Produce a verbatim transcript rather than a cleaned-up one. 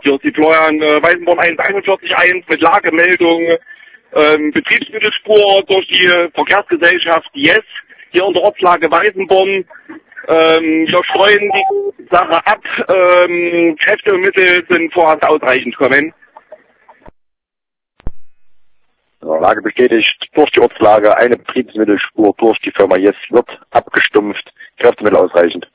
hier. Sie feuern äh, Weißenborn eins einundvierzig eins mit Lagemeldung, ähm, Betriebsmittelspur durch die Verkehrsgesellschaft Yes, hier in der Ortslage Weißenborn. Ähm, wir streuen die Sache ab. Ähm, Kräfte und Mittel sind vorerst ausreichend kommen. Ja, Lage bestätigt, durch die Ortslage eine Betriebsmittelspur durch die Firma Yes wird abgestumpft, Kräftemittel ausreichend.